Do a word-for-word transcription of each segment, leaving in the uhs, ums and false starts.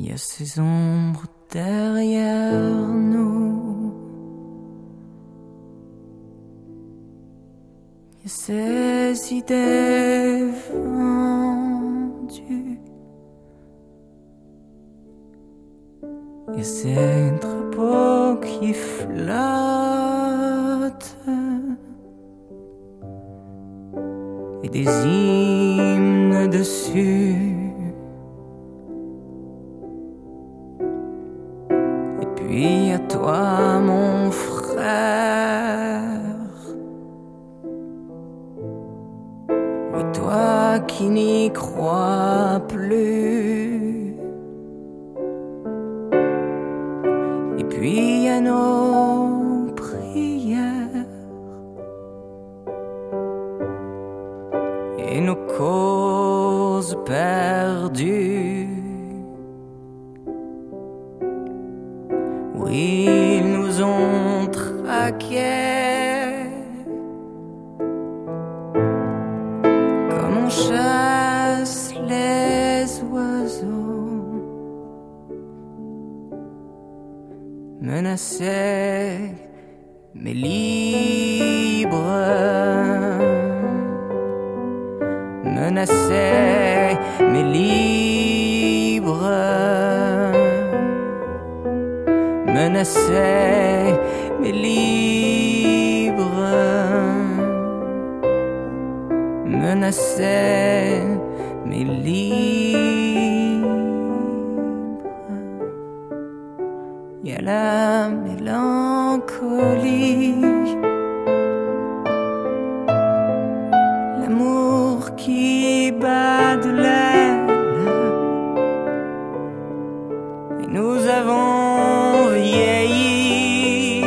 Il y a ces ombres derrière nous, il y a ces idées vendues, il y a ces drapeaux qui flottent et des hymnes dessus. Puis à toi mon frère, oui toi qui n'y crois plus. Et puis à nos prières et nos causes perdues. Oui, ils nous ont traqués comme on chasse les oiseaux, menacés mais libres, menacés mais libres, menacés mais libres, menacés mais libres. Il y a la mélancolie, l'amour qui bat de l'aile, et nous avons vieilli.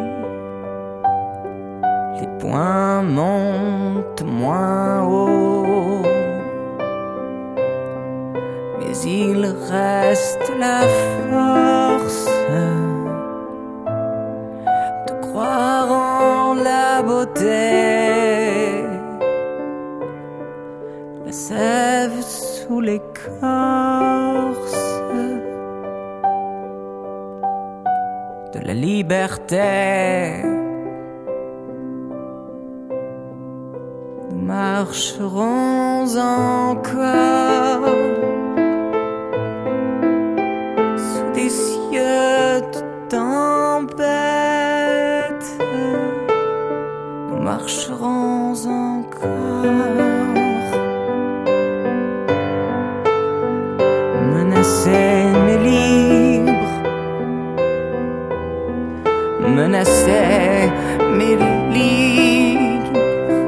Les poings montent moins haut, mais il reste la force de croire en la beauté, la sève sous l'écorce de la liberté. Nous marcherons encore sous des cieux de tempête. Nous marcherons encore menacés mais libres, menacés mais libres,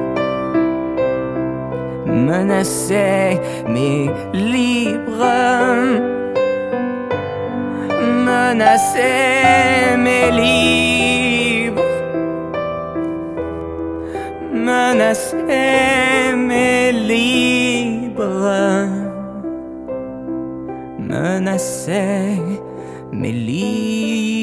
menacés mais libres, menacés mais libres, menacés mais libres, menacés mais libres.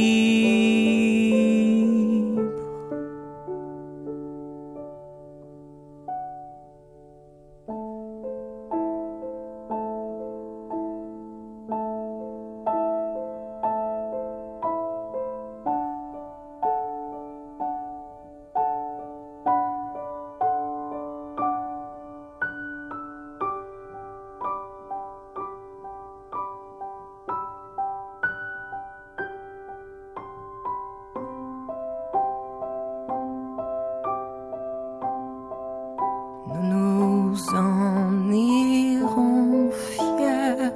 Nous nous en irons fiers,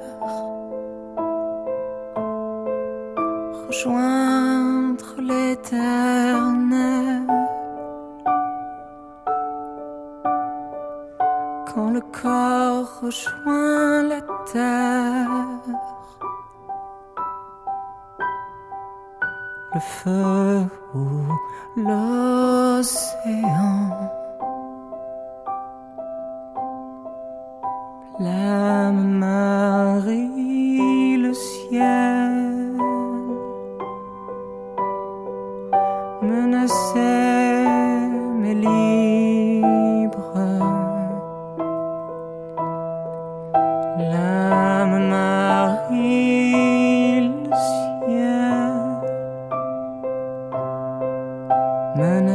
rejoindre l'éternel, quand le corps rejoint la terre. Le feu ou l'océan, l'âme marie le ciel, menacés mais libres, l'âme marie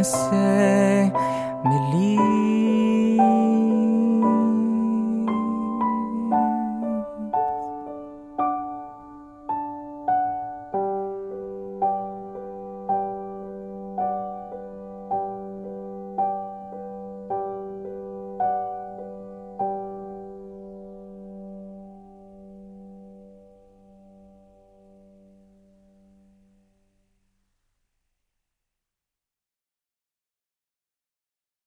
c'est